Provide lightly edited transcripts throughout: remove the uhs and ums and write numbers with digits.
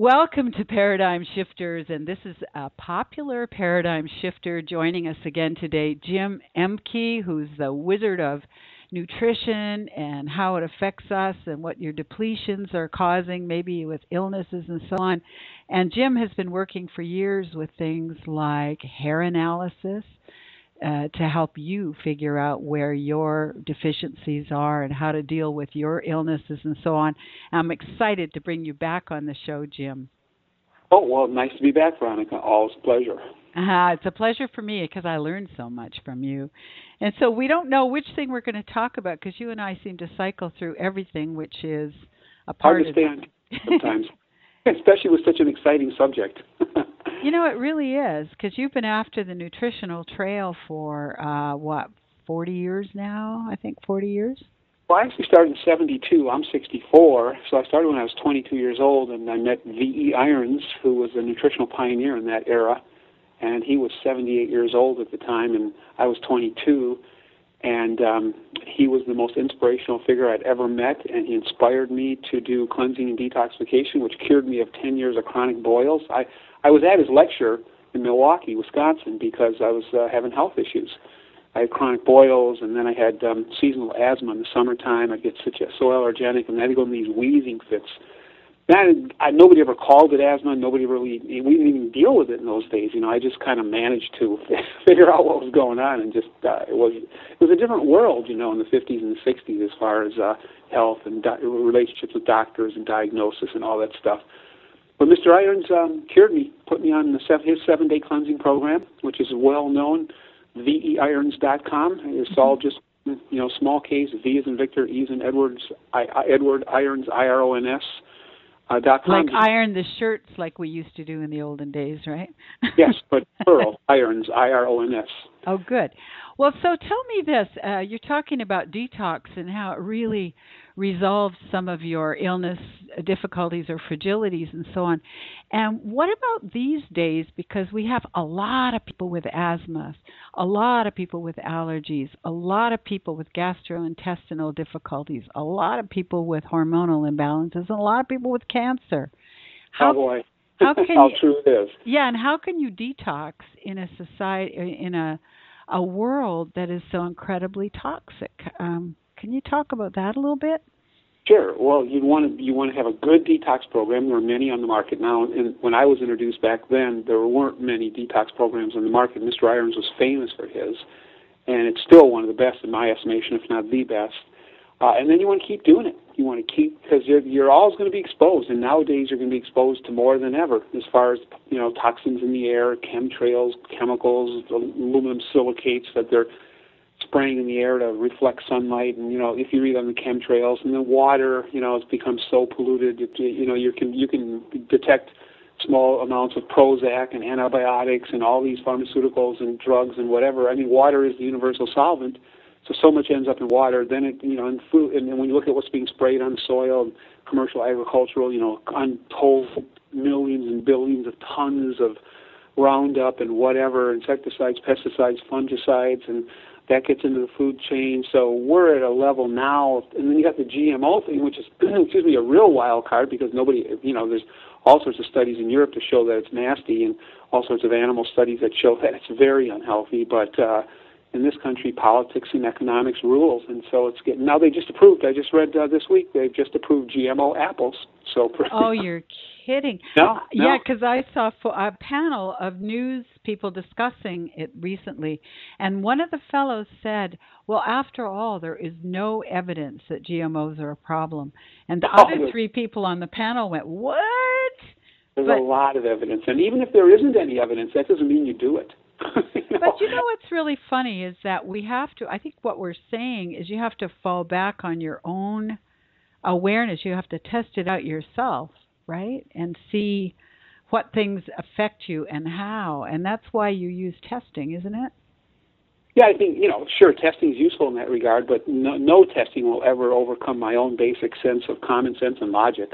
Welcome to Paradigm Shifters, and this is a popular paradigm shifter joining us again today, Jim Ehmke, who's the wizard of nutrition and how it affects us and what your depletions are causing, maybe with illnesses and so on. And Jim has been working for years with things like hair analysis, to help you figure out where your deficiencies are and how to deal with your illnesses and so on. I'm excited to bring you back on the show, Jim. Oh, well, nice to be back, Veronica. Always a pleasure. It's a pleasure for me because I learned so much from you. And so we don't know which thing we're going to talk about because you and I seem to cycle through everything, which is a part of... Hard to stay on sometimes, especially with such an exciting subject. You know, it really is, because you've been after the nutritional trail for, 40 years now? I think 40 years? Well, I actually started in 72. I'm 64, so I started when I was 22 years old, and I met V.E. Irons, who was a nutritional pioneer in that era, and he was 78 years old at the time, and I was 22, and he was the most inspirational figure I'd ever met, and he inspired me to do cleansing and detoxification, which cured me of 10 years of chronic boils. I was at his lecture in Milwaukee, Wisconsin, because I was having health issues. I had chronic boils, and then I had seasonal asthma in the summertime. I'd get such a so allergenic, and I had to go in these wheezing fits. Nobody ever called it asthma. Nobody really, we didn't even deal with it in those days. You know, I just kind of managed to figure out what was going on, and just it was a different world, you know, in the 50s and the 60s as far as health and relationships with doctors and diagnosis and all that stuff. But Mr. Irons cured me, put me on his 7-day cleansing program, which is well known, veirons.com. It's all just, you know, small K's, V as in Victor, E as in Edwards, Edward Irons, IRONS. .com. Like iron the shirts like we used to do in the olden days, right? Yes, but plural, Irons, IRONS. Oh, good. Well, so tell me this. You're talking about detox and how it really resolves some of your illness difficulties or fragilities and so on. And what about these days? Because we have a lot of people with asthma, a lot of people with allergies, a lot of people with gastrointestinal difficulties, a lot of people with hormonal imbalances, and a lot of people with cancer. Oh, boy. How true it is. Yeah, and how can you detox in a society, in a world that is so incredibly toxic? Can you talk about that a little bit? Sure. Well, you want to have a good detox program. There are many on the market now, and when I was introduced back then, there weren't many detox programs on the market. Mr. Irons was famous for his, and it's still one of the best in my estimation, if not the best. And then you want to keep doing it. You want to keep, because you're always going to be exposed, and nowadays you're going to be exposed to more than ever as far as, you know, toxins in the air, chemtrails, chemicals, aluminum silicates that they're spraying in the air to reflect sunlight. And, you know, if you read on the chemtrails, and the water, you know, it's become so polluted, you know, you can detect small amounts of Prozac and antibiotics and all these pharmaceuticals and drugs and whatever. I mean, water is the universal solvent. So much ends up in water. Then it, you know, in food, and when you look at what's being sprayed on soil, commercial agricultural, you know, untold millions and billions of tons of Roundup and whatever, insecticides, pesticides, fungicides, and that gets into the food chain. So we're at a level now, and then you got the GMO thing, which is, a real wild card because nobody, you know, there's all sorts of studies in Europe to show that it's nasty, and all sorts of animal studies that show that it's very unhealthy, but in this country, politics and economics rules, and so it's getting. Now they just approved. I just read this week they've just approved GMO apples. So. Oh, you're kidding! No. Yeah, because I saw a panel of news people discussing it recently, and one of the fellows said, "Well, after all, there is no evidence that GMOs are a problem," and the other three people on the panel went, "What?" There's a lot of evidence, and even if there isn't any evidence, that doesn't mean you do it. But you know what's really funny is that we have to, I think what we're saying is you have to fall back on your own awareness. You have to test it out yourself, right? And see what things affect you and how. And that's why you use testing, isn't it? Yeah, I think, you know, sure, testing is useful in that regard, but no testing will ever overcome my own basic sense of common sense and logic.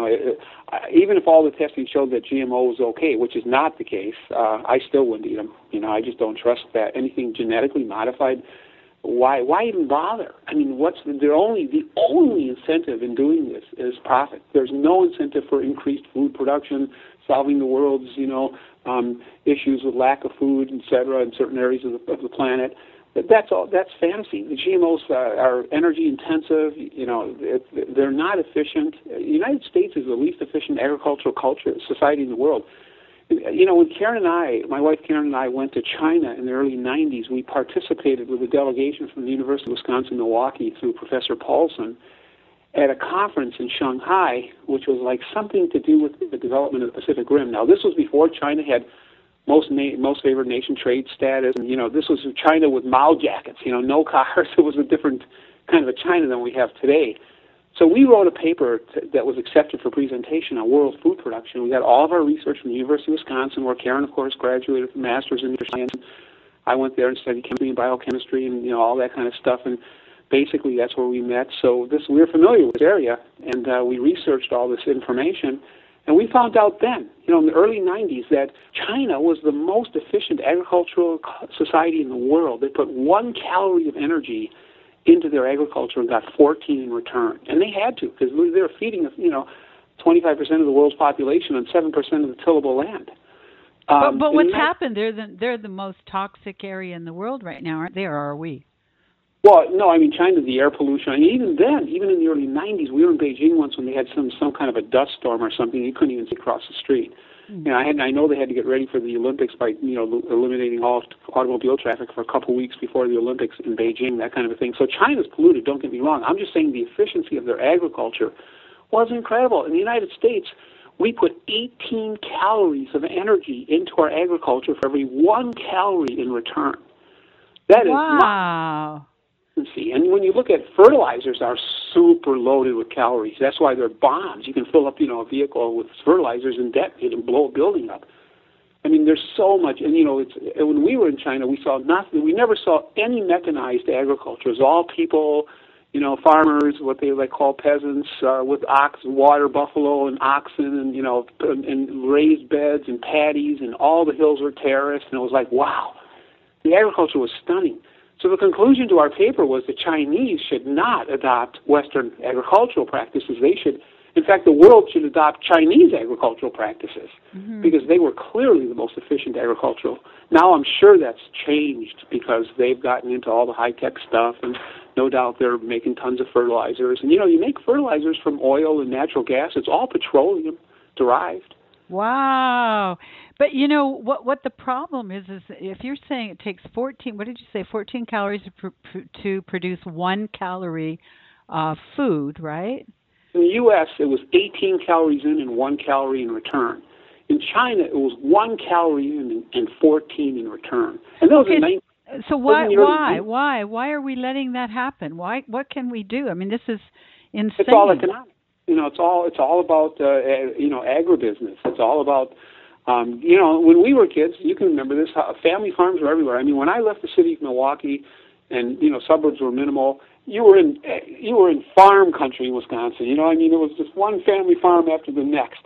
Even if all the testing showed that GMO was okay, which is not the case, I still wouldn't eat them. You know, I just don't trust that anything genetically modified Why even bother? I mean, the only incentive in doing this is profit. There's no incentive for increased food production, solving the world's issues with lack of food, etc., in certain areas of the planet. That's all. That's fantasy. The GMOs are energy intensive. They're not efficient. The United States is the least efficient agricultural society in the world. When my wife Karen and I went to China in the early 90s, we participated with a delegation from the University of Wisconsin-Milwaukee through Professor Paulson at a conference in Shanghai, which was like something to do with the development of the Pacific Rim. Now, this was before China had most favored nation trade status. And, this was China with Mao jackets, no cars. It was a different kind of a China than we have today. So we wrote a paper that was accepted for presentation on world food production. We got all of our research from the University of Wisconsin, where Karen, of course, graduated with a master's in nutrition. I went there and studied chemistry and biochemistry and all that kind of stuff. And basically, that's where we met. So we were familiar with this area, and we researched all this information. And we found out then, in the early 90s, that China was the most efficient agricultural society in the world. They put 1 calorie of energy into their agriculture and got 14 in return. And they had to, because they were feeding 25% of the world's population on 7% of the tillable land. But what's happened? They're the most toxic area in the world right now, aren't they, or are we? Well, no, I mean, China, the air pollution. I mean, even in the early 90s, we were in Beijing once when they had some kind of a dust storm or something. You couldn't even see across the street. I know they had to get ready for the Olympics by, eliminating all automobile traffic for a couple of weeks before the Olympics in Beijing, that kind of a thing. So China's polluted, don't get me wrong. I'm just saying the efficiency of their agriculture was incredible. In the United States, we put 18 calories of energy into our agriculture for every 1 calorie in return. That is wow. And when you look at fertilizers, are super loaded with calories. That's why they're bombs. You can fill up, a vehicle with fertilizers and detonate and blow a building up. I mean, there's so much. And when we were in China, we saw nothing. We never saw any mechanized agriculture. It was all people, farmers, what they call peasants, with water buffalo and oxen, and raised beds and paddies, and all the hills were terraced. And it was like, wow, the agriculture was stunning. So the conclusion to our paper was the Chinese should not adopt Western agricultural practices. In fact, the world should adopt Chinese agricultural practices because they were clearly the most efficient agricultural. Now I'm sure that's changed because they've gotten into all the high-tech stuff, and no doubt they're making tons of fertilizers. And, you make fertilizers from oil and natural gas. It's all petroleum derived. Wow. But what the problem is if you're saying it takes 14 calories to produce 1 calorie food, right? In the U.S., it was 18 calories in and 1 calorie in return. In China, it was 1 calorie in and 14 in return. And those are so why are we letting that happen? What can we do? I mean, this is insane. It's all economic. It's all about agribusiness. It's all about when we were kids, you can remember this. Family farms were everywhere. I mean, when I left the city of Milwaukee, and suburbs were minimal, you were in farm country in Wisconsin. It was just one family farm after the next,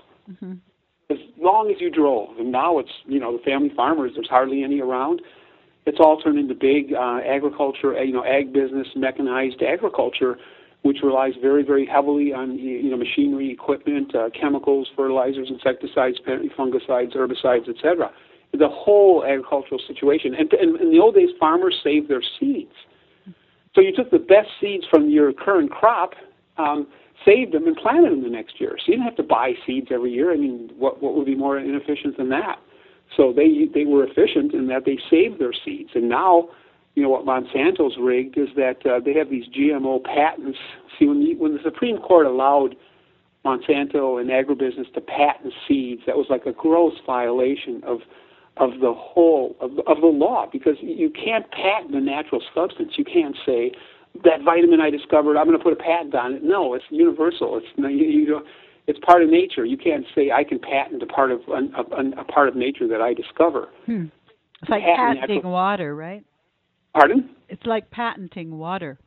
as long as you drove. And now it's the family farmers. There's hardly any around. It's all turned into big agriculture, ag business, mechanized agriculture, which relies very, very heavily on machinery, equipment, chemicals, fertilizers, insecticides, fungicides, herbicides, etc. The whole agricultural situation. And in the old days, farmers saved their seeds. So you took the best seeds from your current crop, saved them, and planted them the next year. So you didn't have to buy seeds every year. I mean, what would be more inefficient than that? So they were efficient in that they saved their seeds. And now, what Monsanto's rigged is that they have these GMO patents. See, when the Supreme Court allowed Monsanto and agribusiness to patent seeds, that was like a gross violation of the whole of the law, because you can't patent a natural substance. You can't say that vitamin I discovered, I'm going to put a patent on it. No, it's universal. It's part of nature. You can't say I can patent a part of nature that I discover. It's like patenting water, right? Pardon? It's like patenting water.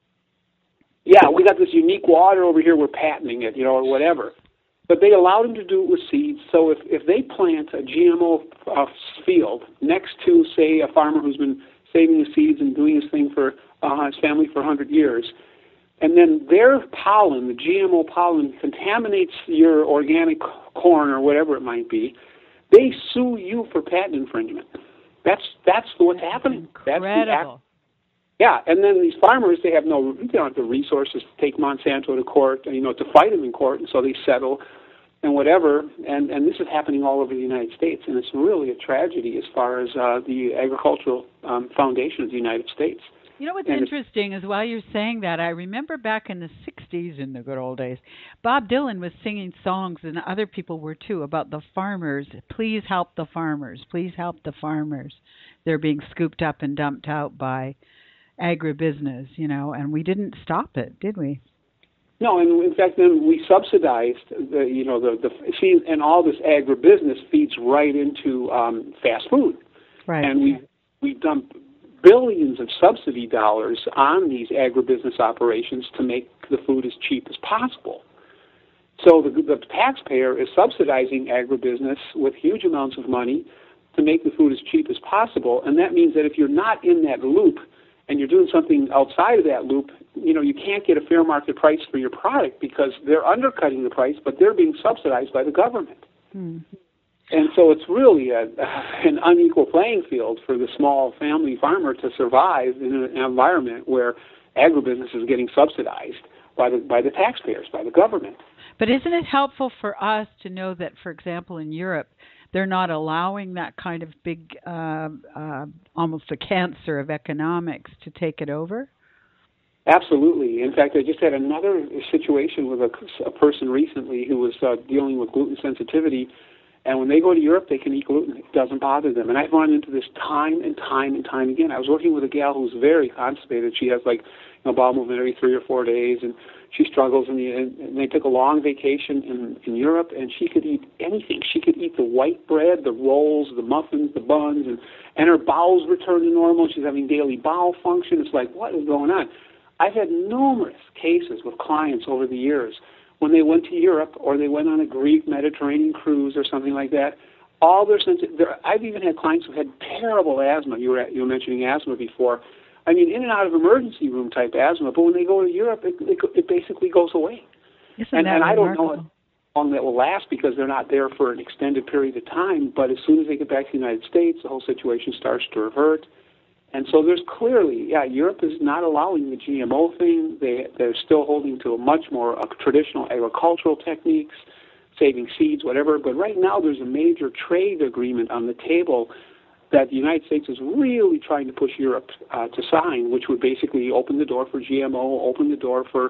Yeah, we got this unique water over here, we're patenting it, or whatever. But they allowed them to do it with seeds. So if they plant a GMO field next to, say, a farmer who's been saving the seeds and doing his thing for his family for 100 years. And then their pollen, the GMO pollen, contaminates your organic corn or whatever it might be. They sue you for patent infringement. That's what's happening. Incredible. Yeah, and then these farmers, they don't have the resources to take Monsanto to court, to fight them in court, and so they settle and whatever. And this is happening all over the United States, and it's really a tragedy as far as the agricultural foundation of the United States. You know what's interesting is while you're saying that, I remember back in the 60s, in the good old days, Bob Dylan was singing songs, and other people were too, about the farmers. Please help the farmers. Please help the farmers. They're being scooped up and dumped out by agribusiness, and we didn't stop it, did we? No, and in fact, then we subsidized the feed, and all this agribusiness feeds right into fast food. Right. And we dump billions of subsidy dollars on these agribusiness operations to make the food as cheap as possible. So the taxpayer is subsidizing agribusiness with huge amounts of money to make the food as cheap as possible, and that means that if you're not in that loop and you're doing something outside of that loop, you can't get a fair market price for your product because they're undercutting the price, but they're being subsidized by the government. Hmm. And so it's really an unequal playing field for the small family farmer to survive in an environment where agribusiness is getting subsidized by the taxpayers, by the government. But isn't it helpful for us to know that, for example, in Europe, they're not allowing that kind of big, almost a cancer of economics to take it over? Absolutely. In fact, I just had another situation with a person recently who was dealing with gluten sensitivity. And when they go to Europe, they can eat gluten. It doesn't bother them. And I've run into this time and time and time again. I was working with a gal who's very constipated. She has bowel movement every 3 or 4 days, and she struggles. And they took a long vacation in Europe, and she could eat anything. She could eat the white bread, the rolls, the muffins, the buns, and her bowels returned to normal. She's having daily bowel function. It's like, what is going on? I've had numerous cases with clients over the years when they went to Europe or they went on a Greek Mediterranean cruise or something like that. I've even had clients who had terrible asthma. You were mentioning asthma before. I mean, in and out of emergency room type asthma. But when they go to Europe, it basically goes away. And I don't know how long that will last because they're not there for an extended period of time. But as soon as they get back to the United States, the whole situation starts to revert. And so there's clearly, Europe is not allowing the GMO thing. They're still holding to a much more traditional agricultural techniques, saving seeds, whatever. But right now there's a major trade agreement on the table that the United States is really trying to push Europe to sign, which would basically open the door for GMO, open the door for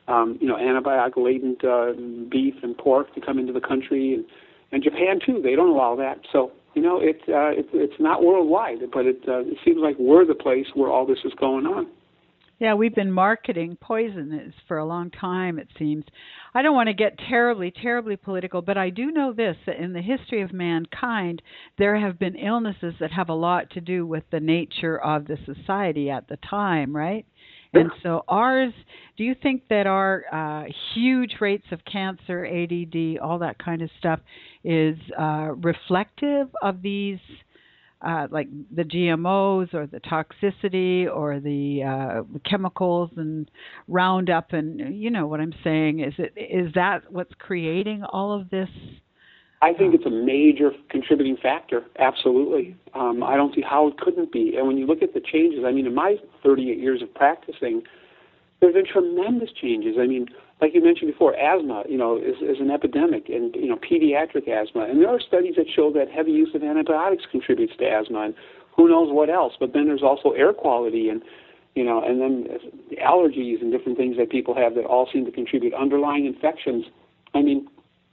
antibiotic-laden beef and pork to come into the country, and Japan too. They don't allow that. So it's not worldwide, but it seems like we're the place where all this is going on. Yeah, we've been marketing poisons for a long time, it seems. I don't want to get terribly, terribly political, but I do know this, that in the history of mankind, there have been illnesses that have a lot to do with the nature of the society at the time, right? And so do you think that our huge rates of cancer, ADD, all that kind of stuff is reflective of these, like the GMOs or the toxicity or the chemicals and Roundup and you know what I'm saying? Is that what's creating all of this? I think it's a major contributing factor, absolutely. I don't see how it couldn't be. And when you look at the changes, I mean, in my 38 years of practicing, there have been tremendous changes. I mean, like you mentioned before, asthma, is an epidemic, and, pediatric asthma. And there are studies that show that heavy use of antibiotics contributes to asthma, and who knows what else. But then there's also air quality and then allergies and different things that people have that all seem to contribute. Underlying infections. I mean,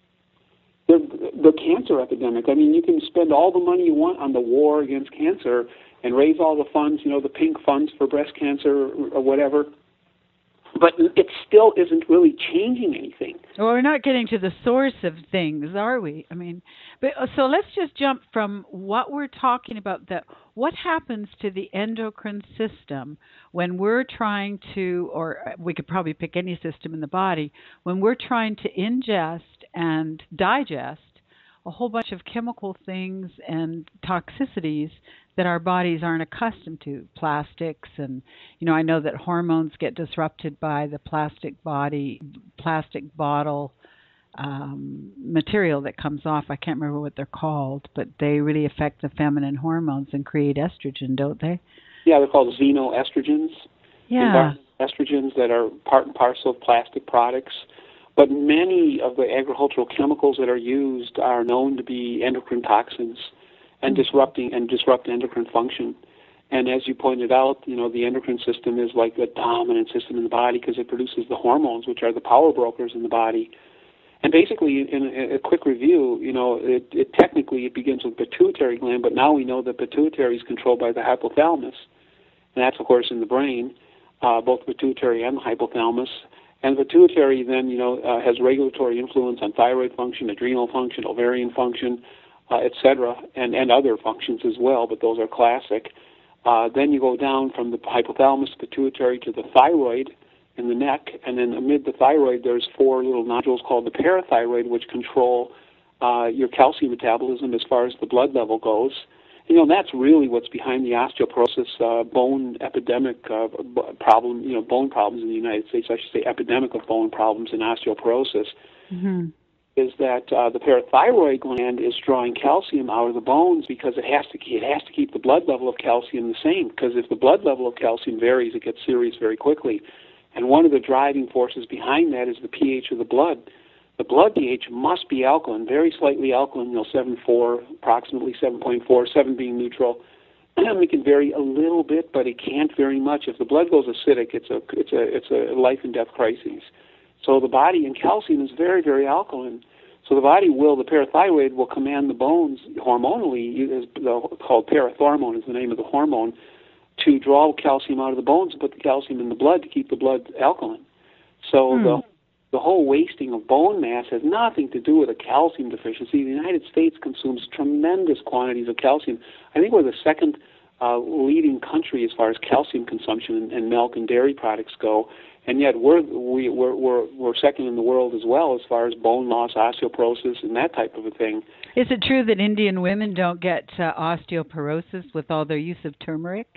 the cancer epidemic. I mean, you can spend all the money you want on the war against cancer and raise all the funds, the pink funds for breast cancer or whatever, but it still isn't really changing anything. Well, we're not getting to the source of things, are we? I mean, so let's just jump from what we're talking about, what happens to the endocrine system when we're trying to, or we could probably pick any system in the body, when we're trying to ingest and digest a whole bunch of chemical things and toxicities that our bodies aren't accustomed to. Plastics, and I know that hormones get disrupted by the plastic bottle material that comes off. I can't remember what they're called, but they really affect the feminine hormones and create estrogen, don't they? Yeah, they're called xenoestrogens. Yeah. Estrogens that are part and parcel of plastic products. But many of the agricultural chemicals that are used are known to be endocrine toxins and disrupt endocrine function. And as you pointed out, the endocrine system is like the dominant system in the body because it produces the hormones, which are the power brokers in the body. And basically, in a quick review, it technically it begins with pituitary gland, but now we know that pituitary is controlled by the hypothalamus, and that's of course in the brain, both pituitary and the hypothalamus. And the pituitary then, has regulatory influence on thyroid function, adrenal function, ovarian function, etc., and other functions as well, but those are classic. Then you go down from the hypothalamus, pituitary, to the thyroid in the neck, and then amid the thyroid there's 4 little nodules called the parathyroid, which control your calcium metabolism as far as the blood level goes. That's really what's behind the osteoporosis bone epidemic problem, bone problems in the United States, I should say epidemic of bone problems and osteoporosis, is that the parathyroid gland is drawing calcium out of the bones because it has to keep the blood level of calcium the same, because if the blood level of calcium varies, it gets serious very quickly. And one of the driving forces behind that is the pH of the blood. The blood pH must be alkaline, very slightly alkaline, 7.4, approximately 7.4, 7 being neutral. It can vary a little bit, but it can't vary much. If the blood goes acidic, it's a life and death crisis. So the body, and calcium is very, very alkaline. So the parathyroid will command the bones hormonally, called parathormone is the name of the hormone, to draw calcium out of the bones and put the calcium in the blood to keep the blood alkaline. So the whole wasting of bone mass has nothing to do with a calcium deficiency. The United States consumes tremendous quantities of calcium. I think we're the second leading country as far as calcium consumption and milk and dairy products go, and yet we're second in the world as well as far as bone loss, osteoporosis, and that type of a thing. Is it true that Indian women don't get osteoporosis with all their use of turmeric?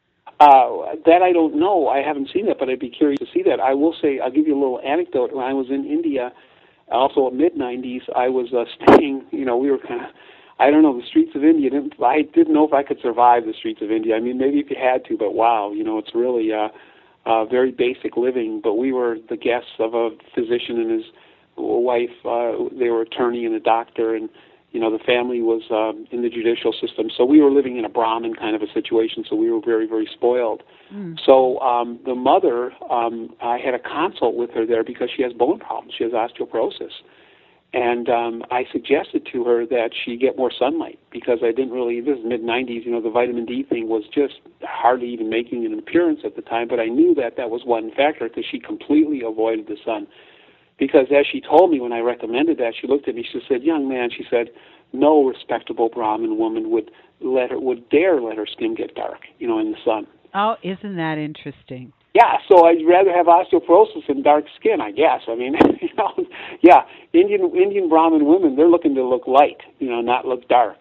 That I don't know. I haven't seen that, but I'd be curious to see that. I will say, I'll give you a little anecdote. When I was in India, also in mid-'90s, I was staying, we were kind of, I don't know, the streets of India. I didn't know if I could survive the streets of India. I mean, maybe if you had to, but wow, it's really very basic living. But we were the guests of a physician and his wife. They were attorney and a doctor, and the family was in the judicial system. So we were living in a Brahmin kind of a situation, so we were very, very spoiled. So the mother, I had a consult with her there because she has bone problems. She has osteoporosis. And I suggested to her that she get more sunlight because I didn't really, this is mid-'90s, the vitamin D thing was just hardly even making an appearance at the time, but I knew that was one factor because she completely avoided the sun. Because as she told me when I recommended that, she looked at me, she said, "Young man," she said, "no respectable Brahmin woman would dare let her skin get dark, in the sun." Oh, isn't that interesting? Yeah, so I'd rather have osteoporosis than dark skin, I guess. I mean, yeah, Indian Brahmin women, they're looking to look light, not look dark.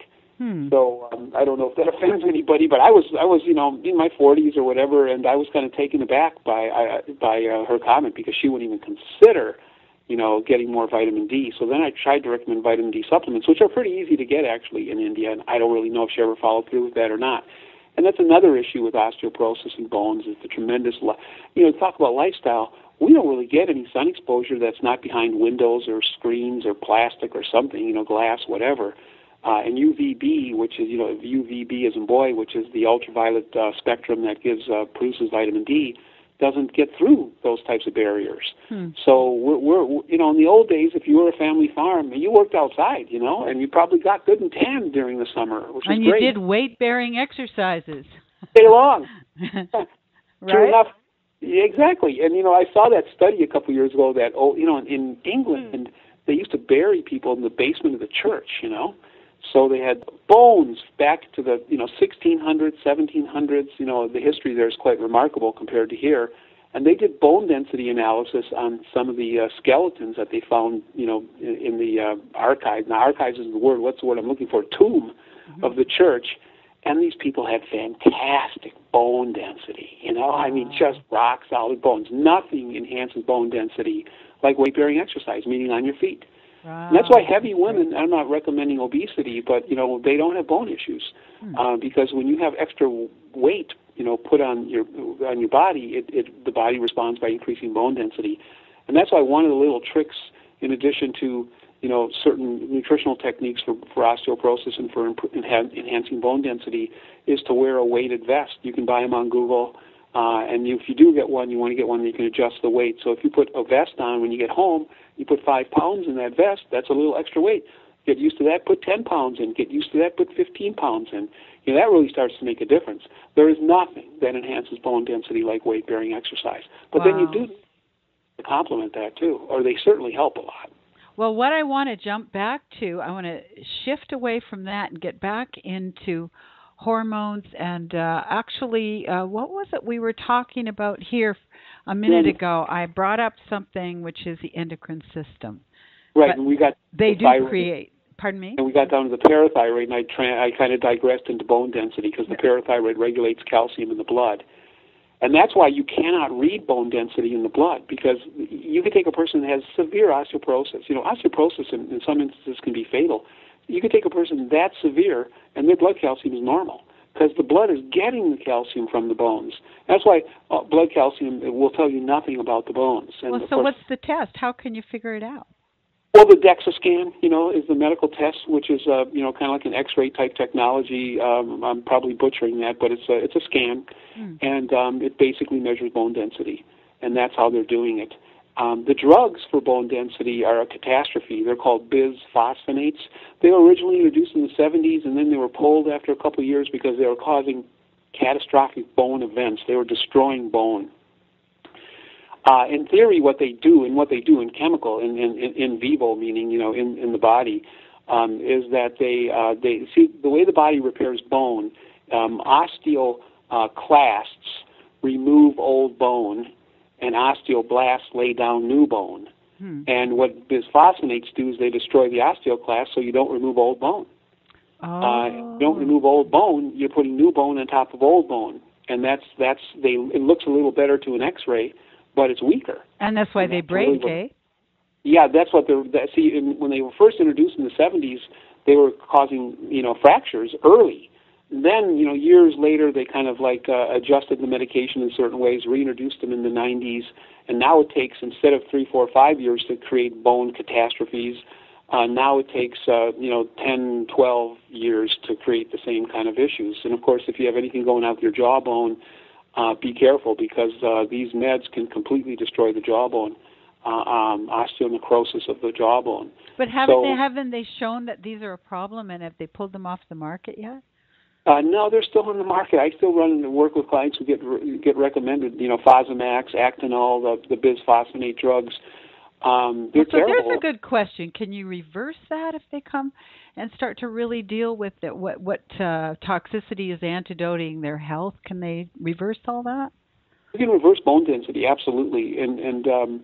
So I don't know if that offends anybody, but I was in my 40s or whatever, and I was kind of taken aback by her comment because she wouldn't even consider getting more vitamin D. So then I tried to recommend vitamin D supplements, which are pretty easy to get actually in India, and I don't really know if she ever followed through with that or not. And that's another issue with osteoporosis and bones is the tremendous, talk about lifestyle. We don't really get any sun exposure that's not behind windows or screens or plastic or something, glass, whatever. And UVB, which is, UVB as in boy, which is the ultraviolet spectrum that produces vitamin D, doesn't get through those types of barriers. So we're in the old days, if you were a family farm, you worked outside, and you probably got good and tan during the summer, which is great. And you did weight-bearing exercises. Stay long. Right? True enough. Yeah, exactly. And, I saw that study a couple years ago that, in England, they used to bury people in the basement of the church, So they had bones back to the 1600s, 1700s. The history there is quite remarkable compared to here. And they did bone density analysis on some of the skeletons that they found, in the archives. Now, archives is the word. What's the word I'm looking for? Tomb of the church. And these people had fantastic bone density. I mean, just rock solid bones. Nothing enhances bone density like weight-bearing exercise, meaning on your feet. Wow. And that's why heavy women, I'm not recommending obesity, but, they don't have bone issues. Because when you have extra weight, put on your body, the body responds by increasing bone density. And that's why one of the little tricks, in addition to, certain nutritional techniques for osteoporosis and for enhancing bone density, is to wear a weighted vest. You can buy them on Google. And if you do get one, you want to get one that you can adjust the weight. So if you put a vest on when you get home, you put 5 pounds in that vest, that's a little extra weight. Get used to that, put 10 pounds in. Get used to that, put 15 pounds in. That really starts to make a difference. There is nothing that enhances bone density like weight-bearing exercise. But then you do complement that too, or they certainly help a lot. Well, what I want to jump back to, I want to shift away from that and get back into hormones. And actually, what was it we were talking about here a minute ago? I brought up something which is the endocrine system. Right, but and we got they do thyroid. Create. Pardon me? And we got down to the parathyroid, and I kind of digressed into bone density because the parathyroid regulates calcium in the blood. And that's why you cannot read bone density in the blood, because you could take a person that has severe osteoporosis. Osteoporosis in some instances can be fatal. You could take a person that severe, and their blood calcium is normal, because the blood is getting the calcium from the bones. That's why blood calcium will tell you nothing about the bones. And well, so what's the test? How can you figure it out? Well, the DEXA scan, is the medical test, which is, kind of like an X-ray type technology. I'm probably butchering that, but it's a scan, and it basically measures bone density, and that's how they're doing it. The drugs for bone density are a catastrophe. They're called bisphosphonates. They were originally introduced in the 70s, and then they were pulled after a couple of years because they were causing catastrophic bone events. They were destroying bone. In theory, what they do in chemical, in vivo, meaning in the body, is that they see the way the body repairs bone. Osteoclasts remove old bone, and osteoblasts lay down new bone. And what bisphosphonates do is they destroy the osteoclast, so you don't remove old bone. You don't remove old bone; you're putting new bone on top of old bone, and it looks a little better to an X-ray, but it's weaker. And that's why they break, eh? Yeah, that's what when they were first introduced in the 70s, they were causing, fractures early. Then, years later, they kind of adjusted the medication in certain ways, reintroduced them in the 90s, and now it takes, instead of 3, 4, 5 years to create bone catastrophes, now it takes, 10, 12 years to create the same kind of issues. And, of course, if you have anything going on with your jawbone, be careful, because these meds can completely destroy the jawbone, osteonecrosis of the jawbone. But haven't they shown that these are a problem, and have they pulled them off the market yet? No, they're still on the market. I still run and work with clients who get recommended, Fosamax, Actinol, the bisphosphonate drugs. They're terrible. So there's a good question. Can you reverse that if they come and start to really deal with it? What toxicity is antidoting their health? Can they reverse all that? You can reverse bone density, absolutely. And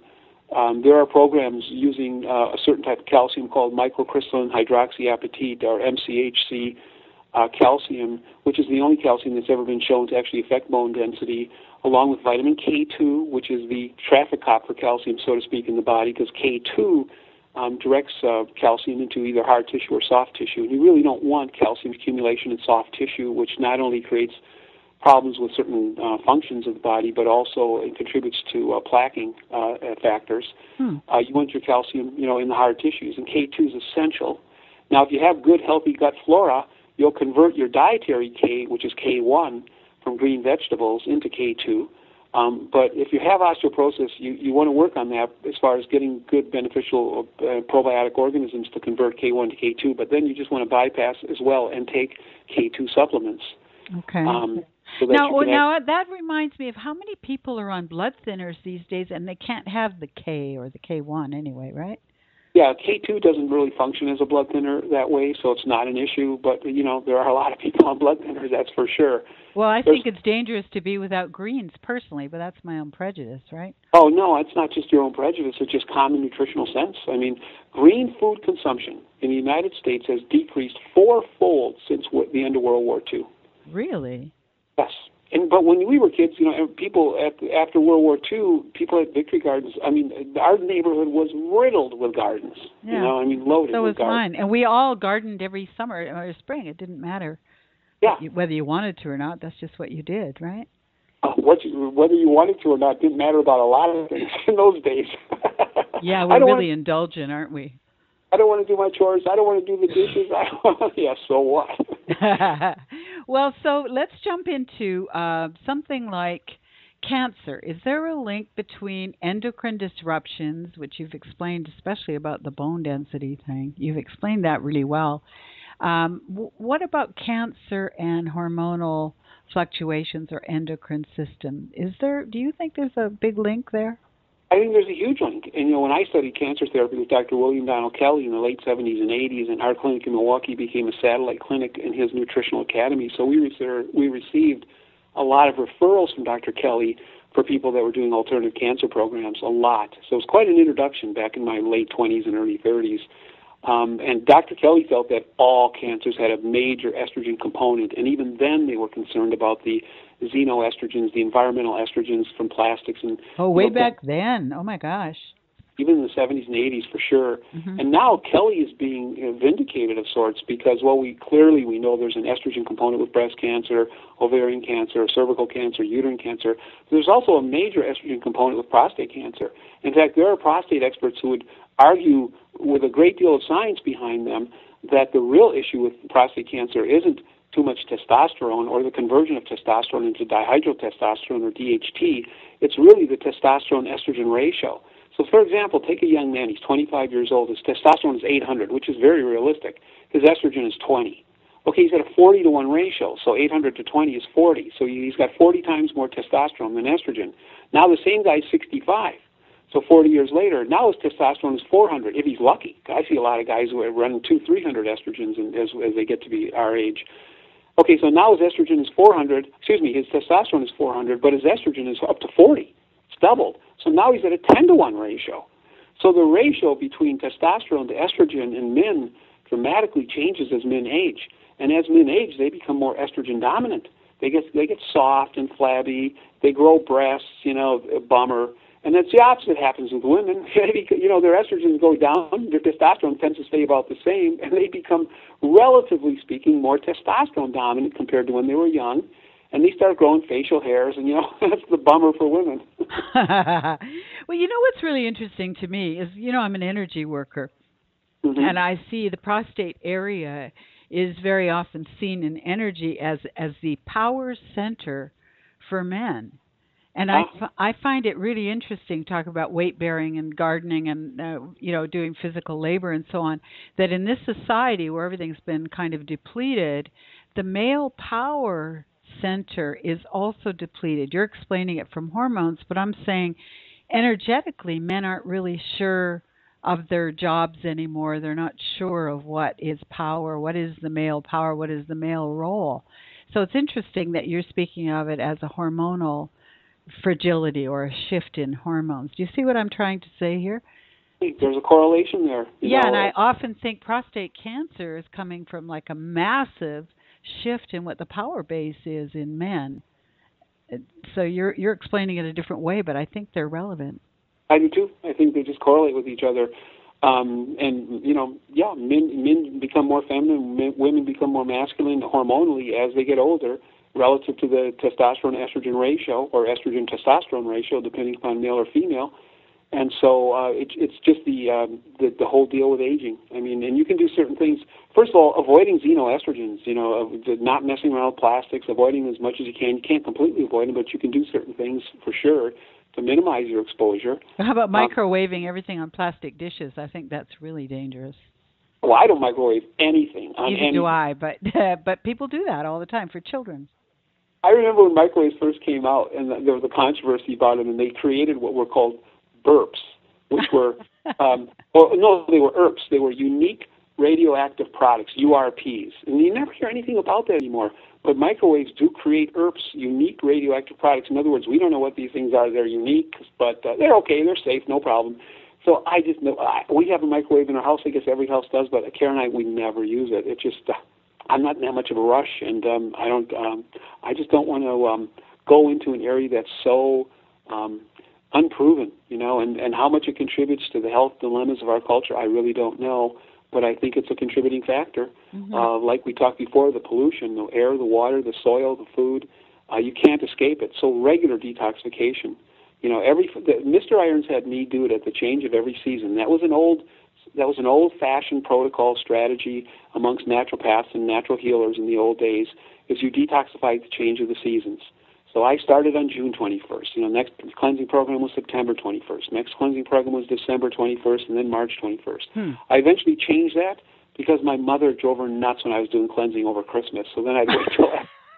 there are programs using a certain type of calcium called microcrystalline hydroxyapatite, or MCHC calcium, which is the only calcium that's ever been shown to actually affect bone density, along with vitamin K2, which is the traffic cop for calcium, so to speak, in the body, because K2 directs calcium into either hard tissue or soft tissue. And you really don't want calcium accumulation in soft tissue, which not only creates problems with certain functions of the body, but also it contributes to plaquing factors. You want your calcium, in the hard tissues, and K2 is essential. Now, if you have good, healthy gut flora, you'll convert your dietary K, which is K1, from green vegetables into K2. But if you have osteoporosis, you want to work on that as far as getting good, beneficial probiotic organisms to convert K1 to K2. But then you just want to bypass as well and take K2 supplements. Okay. So that now that reminds me of how many people are on blood thinners these days, and they can't have the K or the K1 anyway, right? Yeah, K2 doesn't really function as a blood thinner that way, so it's not an issue. But, there are a lot of people on blood thinners, that's for sure. Well, I think it's dangerous to be without greens personally, but that's my own prejudice, right? Oh, no, it's not just your own prejudice. It's just common nutritional sense. I mean, green food consumption in the United States has decreased fourfold since the end of World War II. Really? Yes. But when we were kids, people after World War II, people had victory gardens. I mean, our neighborhood was riddled with gardens. Yeah. Loaded so with gardens. So was mine. And we all gardened every summer or spring. It didn't matter. Yeah. Whether you wanted to or not, that's just what you did, right? Whether you wanted to or not didn't matter about a lot of things in those days. Yeah, we're really indulgent, aren't we? I don't want to do my chores. I don't want to do the dishes. Yeah, so what? Well, so let's jump into something like cancer. Is there a link between endocrine disruptions, which you've explained, especially about the bone density thing? You've explained that really well. What about cancer and hormonal fluctuations or endocrine system? Do you think there's a big link there? I think there's a huge link. And, when I studied cancer therapy with Dr. William Donald Kelly in the late 70s and 80s, and our clinic in Milwaukee became a satellite clinic in his nutritional academy, so we received a lot of referrals from Dr. Kelly for people that were doing alternative cancer programs, a lot. So it was quite an introduction back in my late 20s and early 30s. And Dr. Kelly felt that all cancers had a major estrogen component, and even then they were concerned about the xenoestrogens, the environmental estrogens from plastics. And way back then. Oh, my gosh. Even in the 70s and 80s, for sure. Mm-hmm. And now Kelly is being vindicated of sorts because, we know there's an estrogen component with breast cancer, ovarian cancer, cervical cancer, uterine cancer. There's also a major estrogen component with prostate cancer. In fact, there are prostate experts who would argue with a great deal of science behind them that the real issue with prostate cancer isn't too much testosterone or the conversion of testosterone into dihydrotestosterone or DHT. It's really the testosterone-estrogen ratio. So, for example, take a young man. He's 25 years old. His testosterone is 800, which is very realistic. His estrogen is 20. Okay, he's got a 40-to-1 ratio, so 800 to 20 is 40. So he's got 40 times more testosterone than estrogen. Now the same guy's 65. So 40 years later, now his testosterone is 400, if he's lucky. I see a lot of guys who are running 200-300 estrogens as they get to be our age. Okay, so now his estrogen is 400. His testosterone is 400, but his estrogen is up to 40. It's doubled. So now he's at a 10-to-1 ratio. So the ratio between testosterone to estrogen in men dramatically changes as men age. And as men age, they become more estrogen dominant. They get soft and flabby. They grow breasts, a bummer. And that's the opposite happens with women. Their estrogens go down, their testosterone tends to stay about the same, and they become, relatively speaking, more testosterone dominant compared to when they were young. And they start growing facial hairs, and, that's the bummer for women. Well, what's really interesting to me is, I'm an energy worker, mm-hmm. and I see the prostate area is very often seen in energy as the power center for men. And I find it really interesting, talk about weight bearing and gardening and, doing physical labor and so on, that in this society where everything's been kind of depleted, the male power center is also depleted. You're explaining it from hormones, but I'm saying energetically men aren't really sure of their jobs anymore. They're not sure of what is power, what is the male power, what is the male role. So it's interesting that you're speaking of it as a hormonal fragility or a shift in hormones. Do you see what I'm trying to say here? There's a correlation there. And I often think prostate cancer is coming from like a massive shift in what the power base is in men. So you're explaining it a different way, but I think they're relevant. I do too. I think they just correlate with each other. Men become more feminine, women become more masculine hormonally as they get older, relative to the testosterone-estrogen ratio or estrogen-testosterone ratio, depending upon male or female. And so it's just the whole deal with aging. I mean, and you can do certain things. First of all, avoiding xenoestrogens, not messing around with plastics, avoiding as much as you can. You can't completely avoid them, but you can do certain things for sure to minimize your exposure. How about microwaving everything on plastic dishes? I think that's really dangerous. Well, I don't microwave anything. Neither do I, but people do that all the time for children. I remember when microwaves first came out, and there was a controversy about them, and they created what were called burps. which were, they were URPs. They were unique radioactive products, URPs. And you never hear anything about that anymore. But microwaves do create URPs, unique radioactive products. In other words, we don't know what these things are. They're unique, but they're okay. They're safe, no problem. So I just know we have a microwave in our house. I guess every house does, but Karen and I, we never use it. It just I'm not in that much of a rush, and I just don't want to go into an area that's so unproven, and how much it contributes to the health dilemmas of our culture, I really don't know. But I think it's a contributing factor. Like we talked before, the pollution, the air, the water, the soil, the food, you can't escape it. So regular detoxification. Mr. Irons had me do it at the change of every season. That was an old-fashioned protocol strategy amongst naturopaths and natural healers in the old days, is you detoxify at the change of the seasons. So I started on June 21st. Next cleansing program was September 21st. Next cleansing program was December 21st, and then March 21st. I eventually changed that because my mother drove her nuts when I was doing cleansing over Christmas. So then I'd wait till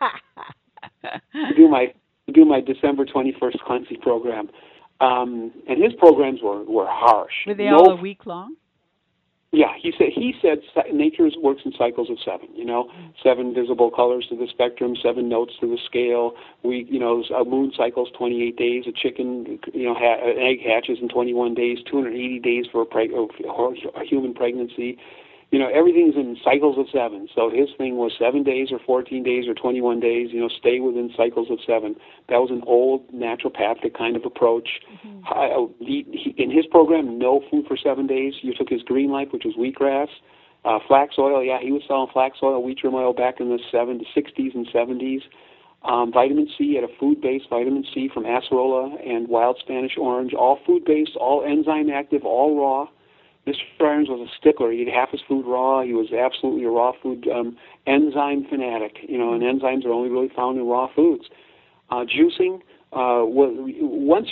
I do my December 21st cleansing program. And his programs were harsh. Were they all a week long? Yeah, he said nature works in cycles of 7. 7 visible colors to the spectrum, 7 notes to the scale. A moon cycles 28 days. A chicken, an egg hatches in 21 days. 280 days for a human pregnancy. Everything's in cycles of 7. So his thing was 7 days or 14 days or 21 days, stay within cycles of 7. That was an old naturopathic kind of approach. In his program, no food for 7 days. You took his green life, which was wheatgrass. Flax oil, he was selling flax oil, wheat germ oil back in the 60s and 70s. Vitamin C, had a food-based vitamin C from acerola and wild Spanish orange, all food-based, all enzyme active, all raw. Mr. Irons was a stickler. He ate half his food raw. He was absolutely a raw food enzyme fanatic, and enzymes are only really found in raw foods. Juicing, once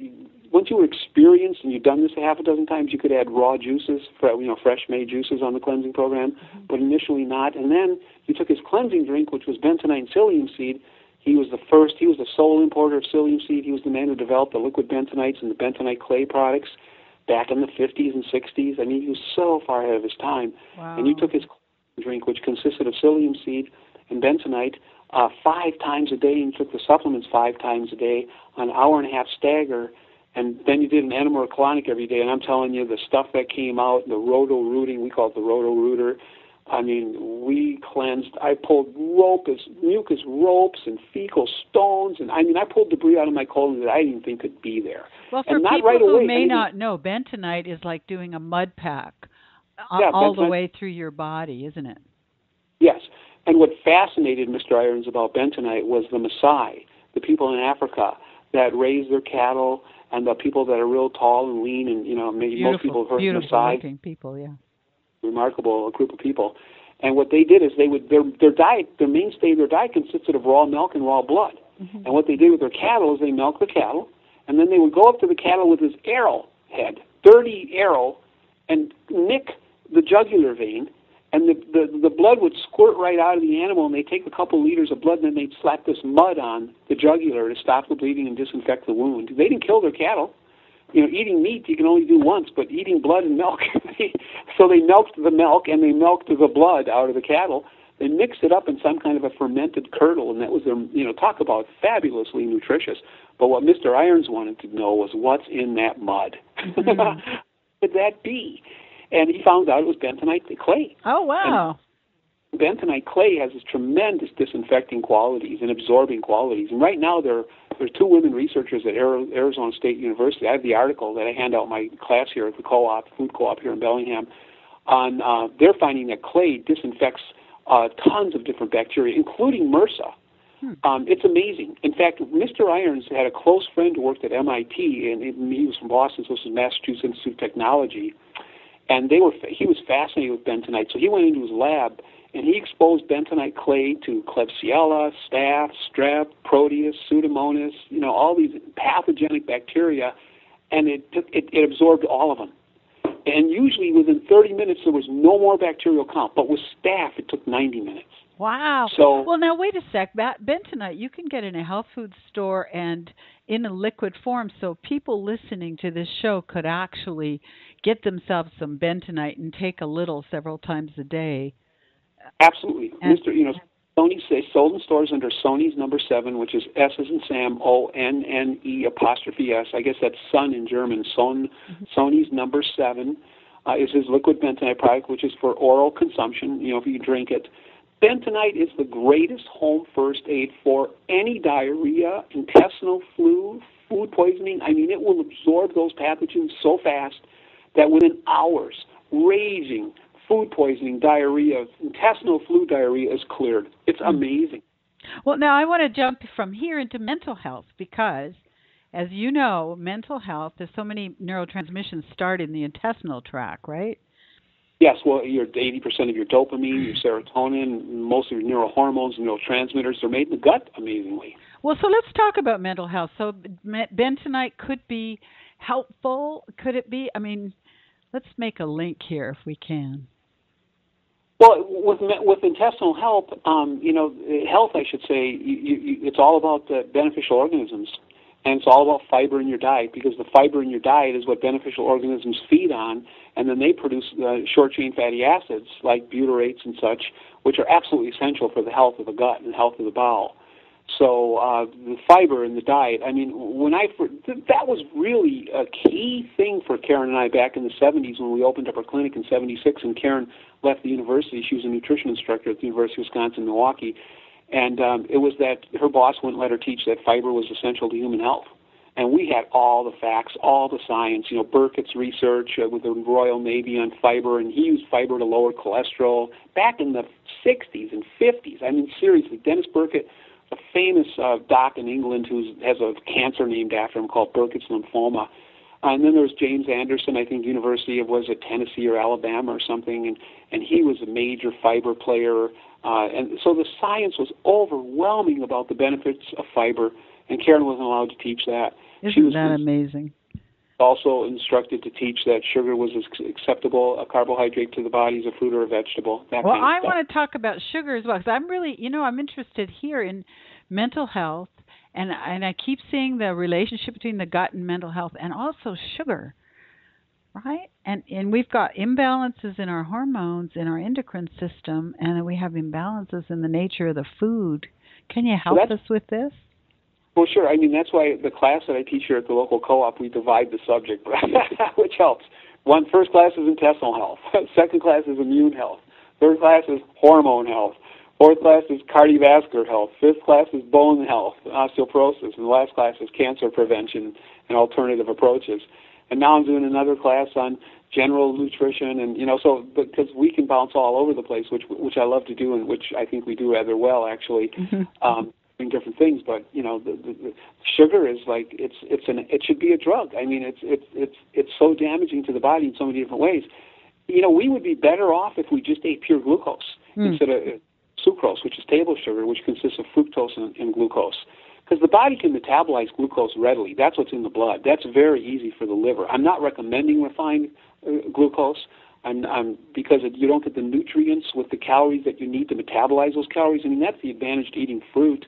you were experienced and you'd done this a half a dozen times, you could add raw juices, fresh-made juices on the cleansing program, but initially not. And then you took his cleansing drink, which was bentonite psyllium seed. He was the sole importer of psyllium seed. He was the man who developed the liquid bentonites and the bentonite clay products back in the 50s and 60s. I mean, he was so far ahead of his time. Wow. And you took his drink, which consisted of psyllium seed and bentonite, 5 times a day, and you took the supplements 5 times a day on an hour-and-a-half stagger, and then you did an enema or colonic every day. And I'm telling you, the stuff that came out, the roto-rooting, we call it the roto-rooter, I mean, we cleansed. I pulled mucus ropes and fecal stones, and I pulled debris out of my colon that I didn't think could be there. Well, for not people right who away, may not know, bentonite is like doing a mud pack all the way through your body, isn't it? Yes. And what fascinated Mr. Irons about bentonite was the Maasai, the people in Africa that raise their cattle, and the people that are real tall and lean, and maybe most people have heard of Maasai. Beautiful people, yeah. Remarkable group of people. And what they did is their diet, their mainstay of their diet consisted of raw milk and raw blood. Mm-hmm. And what they did with their cattle is they milked the cattle, and then they would go up to the cattle with this arrowhead, dirty arrow, and nick the jugular vein, and the blood would squirt right out of the animal, and they'd take a couple liters of blood, and then they'd slap this mud on the jugular to stop the bleeding and disinfect the wound. They didn't kill their cattle. Eating meat you can only do once, but eating blood and milk. So they milked the milk and they milked the blood out of the cattle. They mixed it up in some kind of a fermented curdle, and that was their, talk about fabulously nutritious. But what Mr. Irons wanted to know was what's in that mud. Mm-hmm. What could that be? And he found out it was bentonite clay. Oh, wow. And bentonite clay has this tremendous disinfecting qualities and absorbing qualities. And right now there's 2 women researchers at Arizona State University. I have the article that I hand out in my class here at the food co-op here in Bellingham. They're finding that clay disinfects tons of different bacteria, including MRSA. It's amazing. In fact, Mr. Irons had a close friend who worked at MIT, and he was from Boston, so this was Massachusetts Institute of Technology. And he was fascinated with bentonite, so he went into his lab, and he exposed bentonite clay to Klebsiella, staph, strep, proteus, pseudomonas, all these pathogenic bacteria, and it absorbed all of them. And usually within 30 minutes there was no more bacterial count, but with staph it took 90 minutes. Wow. So, Well, now wait a sec. Bentonite you can get in a health food store and in a liquid form. So people listening to this show could actually get themselves some bentonite and take a little several times a day. absolutely, And Sony says sold in stores under Sony's number 7, which is S as in Sam, ONNE apostrophe S. I guess that's Sun in German. Sony's number 7 is his liquid bentonite product, which is for oral consumption. If you drink it. Bentonite is the greatest home first aid for any diarrhea, intestinal flu, food poisoning. I mean, it will absorb those pathogens so fast that within hours, raging food poisoning, diarrhea, intestinal flu diarrhea is cleared. It's amazing. well, now I want to jump from here into mental health because, as you know, mental health, there's so many neurotransmissions start in the intestinal tract, right? Yes, well, your 80% of your dopamine, your serotonin, most of your neurohormones, neurotransmitters, they're made in the gut, amazingly. Well, so let's talk about mental health. So bentonite could be helpful. Could it be? I mean, let's make a link here if we can. Well, with intestinal health, health, I should say, it's all about beneficial organisms, and it's all about fiber in your diet, because the fiber in your diet is what beneficial organisms feed on, and then they produce short-chain fatty acids like butyrates and such, which are absolutely essential for the health of the gut and health of the bowel. So the fiber in the diet, I mean, that was really a key thing for Karen and I back in the 70s when we opened up our clinic in 76, and Karen left the university. She was a nutrition instructor at the University of Wisconsin-Milwaukee, and it was that her boss wouldn't let her teach that fiber was essential to human health. And we had all the facts, all the science. Burkitt's research with the Royal Navy on fiber, and he used fiber to lower cholesterol back in the 60s and 50s. I mean, seriously, Dennis Burkitt, a famous doc in England who has a cancer named after him called Burkitt's lymphoma. And then there was James Anderson, I think University of, was it Tennessee or Alabama or something, and he was a major fiber player. And so the science was overwhelming about the benefits of fiber, and Karen wasn't allowed to teach that. Isn't that amazing? Also instructed to teach that sugar was acceptable a carbohydrate to the body as a fruit or a vegetable. Well, I want to talk about sugar as well, because I'm really, I'm interested here in mental health, and I keep seeing the relationship between the gut and mental health, and also sugar, right? And we've got imbalances in our hormones, in our endocrine system, and we have imbalances in the nature of the food. Can you help us with this? Well, sure. I mean, that's why the class that I teach here at the local co-op, we divide the subject, which helps. First class is intestinal health. Second class is immune health. Third class is hormone health. Fourth class is cardiovascular health. Fifth class is bone health, osteoporosis. And the last class is cancer prevention and alternative approaches. And now I'm doing another class on general nutrition, and so because we can bounce all over the place, which I love to do, and which I think we do rather well, actually. Doing different things, but the sugar is like it should be a drug. I mean, it's so damaging to the body in so many different ways. We would be better off if we just ate pure glucose instead of sucrose, which is table sugar, which consists of fructose and glucose. Because the body can metabolize glucose readily. That's what's in the blood. That's very easy for the liver. I'm not recommending refined glucose. Because you don't get the nutrients with the calories that you need to metabolize those calories. I mean, that's the advantage to eating fruit,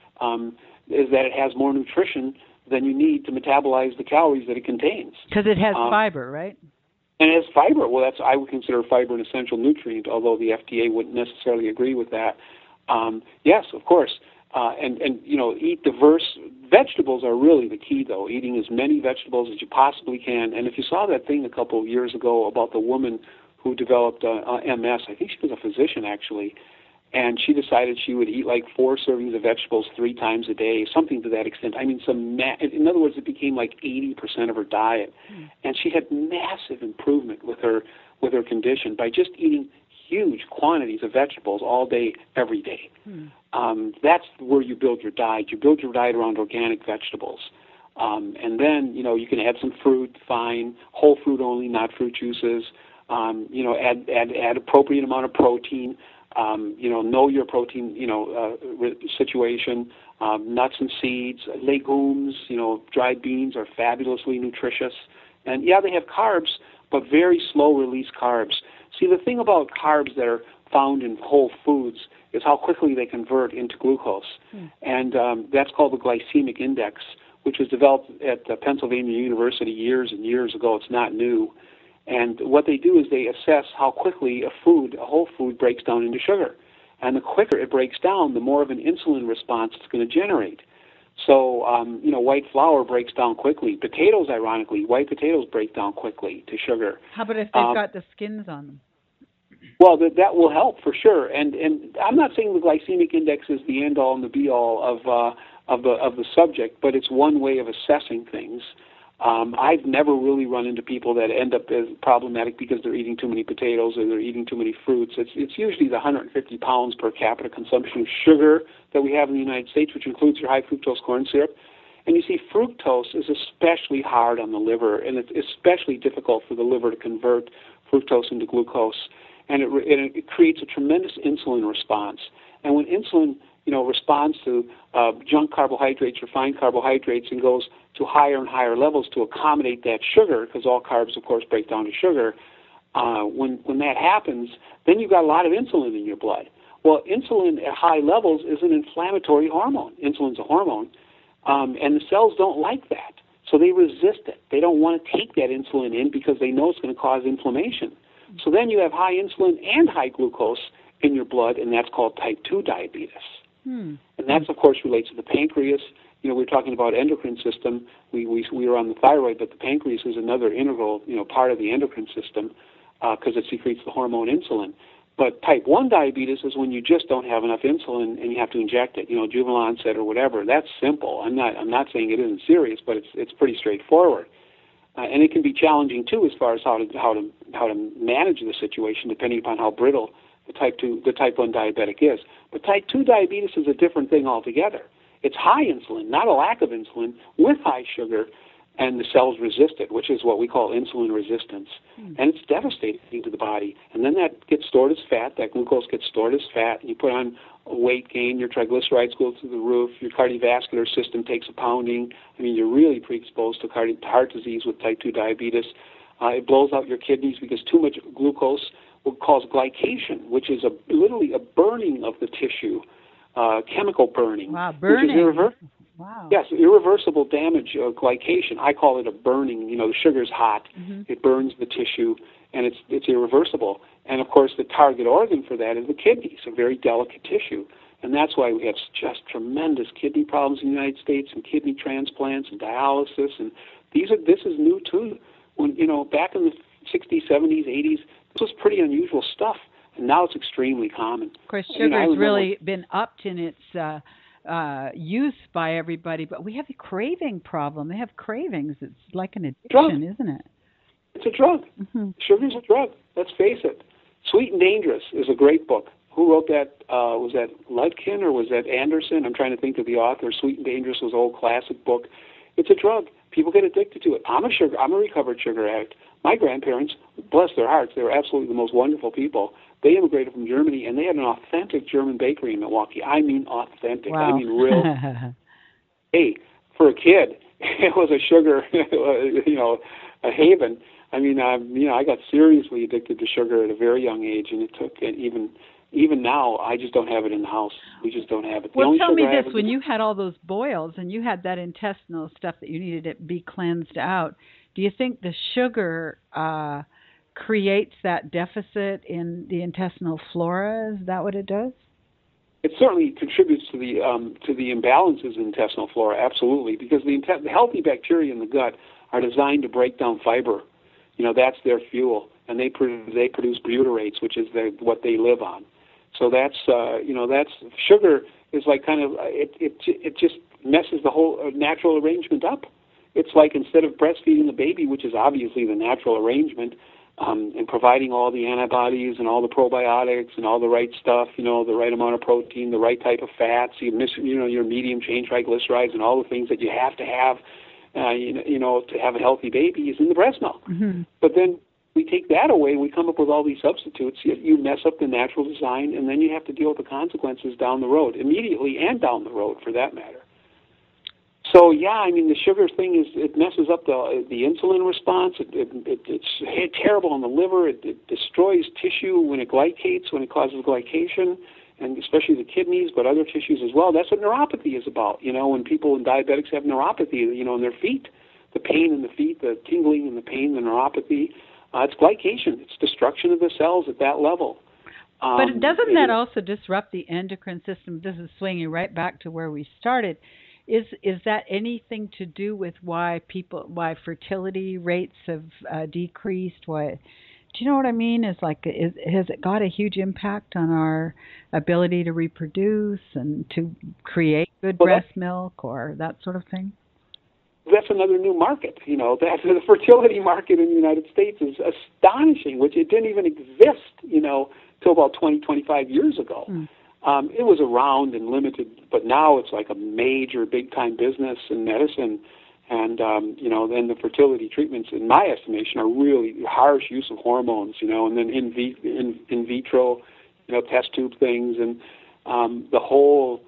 is that it has more nutrition than you need to metabolize the calories that it contains. Because it has fiber, right? And it has fiber. Well, I would consider fiber an essential nutrient, although the FDA wouldn't necessarily agree with that. Yes, of course. And eat diverse. Vegetables are really the key, though, eating as many vegetables as you possibly can. And if you saw that thing a couple of years ago about the woman who developed MS, I think she was a physician, actually, and she decided she would eat like 4 servings of vegetables 3 times a day, something to that extent. I mean, in other words, it became like 80% of her diet. And she had massive improvement with her condition by just eating huge quantities of vegetables all day, every day. That's where you build your diet. You build your diet around organic vegetables. And then, you can add some fruit, fine, whole fruit only, not fruit juices. Add appropriate amount of protein. Know your protein, situation. Nuts and seeds, legumes, dried beans are fabulously nutritious. And, yeah, they have carbs, but very slow-release carbs. See, the thing about carbs that are found in whole foods is how quickly they convert into glucose. And that's called the glycemic index, which was developed at Pennsylvania University years and years ago. It's not new. And what they do is they assess how quickly a whole food, breaks down into sugar. And the quicker it breaks down, the more of an insulin response it's going to generate. So, white flour breaks down quickly. Potatoes, ironically, white potatoes break down quickly to sugar. How about if they've got the skins on them? Well, that will help for sure. And I'm not saying the glycemic index is the end all and the be all of the subject, but it's one way of assessing things. I've never really run into people that end up as problematic because they're eating too many potatoes or they're eating too many fruits. It's usually the 150 pounds per capita consumption of sugar that we have in the United States, which includes your high fructose corn syrup. And you see, fructose is especially hard on the liver, and it's especially difficult for the liver to convert fructose into glucose. And it creates a tremendous insulin response. And when insulin, responds to junk carbohydrates, refined carbohydrates, and goes to higher and higher levels to accommodate that sugar, because all carbs, of course, break down to sugar, when that happens, then you've got a lot of insulin in your blood. Well, insulin at high levels is an inflammatory hormone. Insulin's a hormone, and the cells don't like that. So they resist it. They don't want to take that insulin in because they know it's going to cause inflammation. So then you have high insulin and high glucose in your blood, and that's called type 2 diabetes. And that, of course, relates to the pancreas. We're talking about endocrine system. We were on the thyroid, but the pancreas is another integral, part of the endocrine system because it secretes the hormone insulin. But type 1 diabetes is when you just don't have enough insulin and you have to inject it, juvenile onset or whatever. That's simple. I'm not saying it isn't serious, but it's pretty straightforward. And it can be challenging too, as far as how to manage the situation, depending upon how brittle the type 1 diabetic is. But type 2 diabetes is a different thing altogether. It's high insulin, not a lack of insulin, with high sugar, and the cells resist it, which is what we call insulin resistance. And it's devastating to the body. And then that gets stored as fat. That glucose gets stored as fat. And you put on weight gain, your triglycerides go through the roof, your cardiovascular system takes a pounding. You're really predisposed to heart disease with type 2 diabetes. It blows out your kidneys because too much glucose will cause glycation, which is literally a burning of the tissue, chemical burning. Wow, burning. Which is irreversible. Wow. Yes, irreversible damage of glycation. I call it a burning. The sugar's hot. It burns the tissue, and it's irreversible. And, of course, the target organ for that is the kidneys, a very delicate tissue. And that's why we have just tremendous kidney problems in the United States, and kidney transplants and dialysis. And this is new, too. When, back in the 60s, 70s, 80s, this was pretty unusual stuff. And now it's extremely common. Of course, sugar has really been upped in its use by everybody, but we have a craving problem. They have cravings. It's like an addiction, isn't it? It's a drug. Sugar's a drug. Let's face it. Sweet and Dangerous is a great book. Who wrote that? Was that Lutkin or was that Anderson? I'm trying to think of the author. Sweet and Dangerous was an old classic book. It's a drug. People get addicted to it. I'm a recovered sugar addict. My grandparents, bless their hearts, they were absolutely the most wonderful people. They immigrated from Germany, and they had an authentic German bakery in Milwaukee. I mean authentic. Wow. I mean real. Hey, for a kid, it was a sugar, a haven. I got seriously addicted to sugar at a very young age, and it took, and even now, I just don't have it in the house. We just don't have it. Well, tell me this, when you had all those boils and you had that intestinal stuff that you needed to be cleansed out, do you think the sugar creates that deficit in the intestinal flora? Is that what it does? It certainly contributes to the imbalances in intestinal flora, absolutely, because the healthy bacteria in the gut are designed to break down fiber. That's their fuel, and they produce butyrates, which is what they live on. So that's sugar is like kind of it just messes the whole natural arrangement up. It's like instead of breastfeeding the baby, which is obviously the natural arrangement, and providing all the antibodies and all the probiotics and all the right stuff, the right amount of protein, the right type of fats, your medium chain triglycerides and all the things that you have to have, to have a healthy baby is in the breast milk. But then we take that away and we come up with all these substitutes. You mess up the natural design, and then you have to deal with the consequences down the road, immediately and down the road for that matter. So yeah, I mean the sugar thing it messes up the insulin response. It's terrible on the liver. It destroys tissue when it glycates, when it causes glycation, and especially the kidneys, but other tissues as well. That's what neuropathy is about. When people and diabetics have neuropathy, in their feet, the pain in the feet, the tingling and the pain, the neuropathy, it's glycation. It's destruction of the cells at that level. But doesn't that also disrupt the endocrine system? This is swinging right back to where we started. Is that anything to do with why fertility rates have decreased? Do you know what I mean? Has it got a huge impact on our ability to reproduce and to create good breast milk or that sort of thing? That's another new market. The fertility market in the United States is astonishing, which it didn't even exist, till about 20, 25 years ago. It was around and limited, but now it's like a major, big-time business in medicine. And, then the fertility treatments, in my estimation, are really harsh use of hormones, and then in vitro, test tube things. And the whole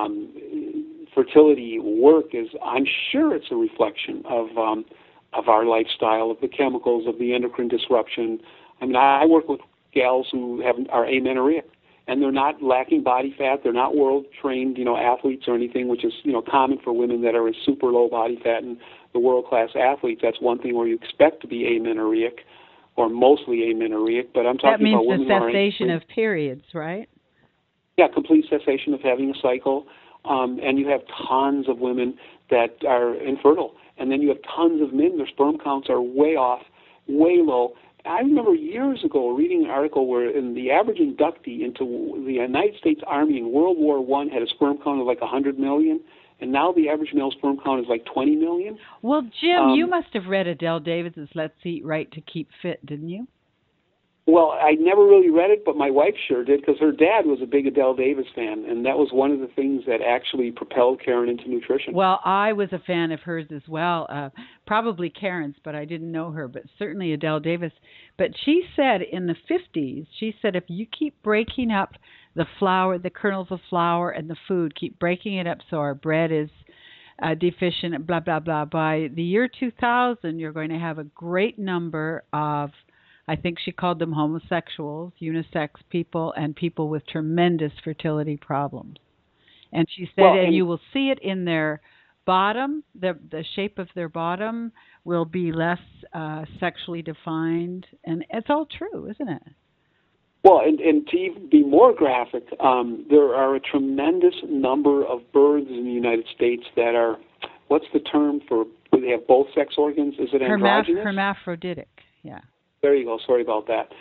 fertility work is, I'm sure it's a reflection of our lifestyle, of the chemicals, of the endocrine disruption. I mean, I work with gals who are amenorrheic, and they're not lacking body fat. They're not world-trained, athletes or anything, which is, common for women that are in super low body fat. And the world-class athletes, that's one thing where you expect to be amenorrheic or mostly amenorrheic. But I'm talking about women who are... That means the cessation of periods, right? Yeah, complete cessation of having a cycle. And you have tons of women that are infertile. And then you have tons of men, their sperm counts are way off, way low. I remember years ago reading an article where the average inductee into the United States Army in World War I had a sperm count of like 100 million, and now the average male sperm count is like 20 million. Well, Jim, you must have read Adele Davis's Let's Eat Right to Keep Fit, didn't you? Well, I never really read it, but my wife sure did, because her dad was a big Adele Davis fan, and that was one of the things that actually propelled Karen into nutrition. Well, I was a fan of hers as well, probably Karen's, but I didn't know her, but certainly Adele Davis. But she said in the 50s, if you keep breaking up the flour, the kernels of flour and the food, keep breaking it up so our bread is deficient, blah, blah, blah, by the year 2000, you're going to have a great number of, I think she called them homosexuals, unisex people, and people with tremendous fertility problems. And she said, and you will see it in their bottom, the shape of their bottom will be less sexually defined. And it's all true, isn't it? Well, and to even be more graphic, there are a tremendous number of birds in the United States that are, what's the term for, they have both sex organs? Is it androgynous? Hermaphroditic, yeah. There you go. Sorry about that.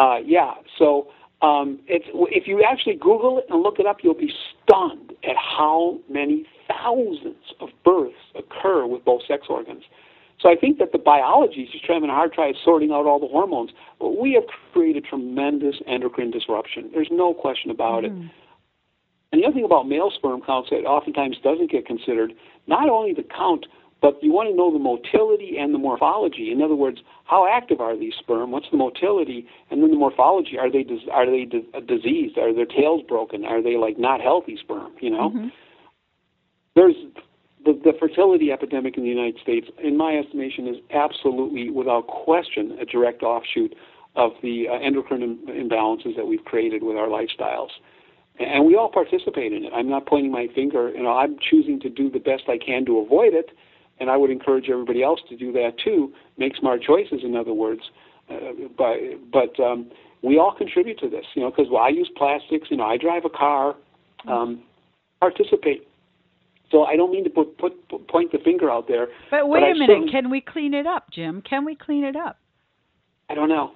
So if you actually Google it and look it up, you'll be stunned at how many thousands of births occur with both sex organs. So I think that the biology is just having a hard time sorting out all the hormones. But we have created tremendous endocrine disruption. There's no question about it. And the other thing about male sperm counts that oftentimes doesn't get considered, not only the count, but you want to know the motility and the morphology. In other words, how active are these sperm? What's the motility? And then the morphology. Are they diseased? Are their tails broken? Are they like not healthy sperm? There's the fertility epidemic in the United States, in my estimation, is absolutely, without question, a direct offshoot of the endocrine imbalances that we've created with our lifestyles. And we all participate in it. I'm not pointing my finger. I'm choosing to do the best I can to avoid it. And I would encourage everybody else to do that too. Make smart choices, in other words. But we all contribute to this, because I use plastics. I drive a car. Participate. So I don't mean to point the finger out there. But wait a minute. Can we clean it up, Jim? Can we clean it up? I don't know.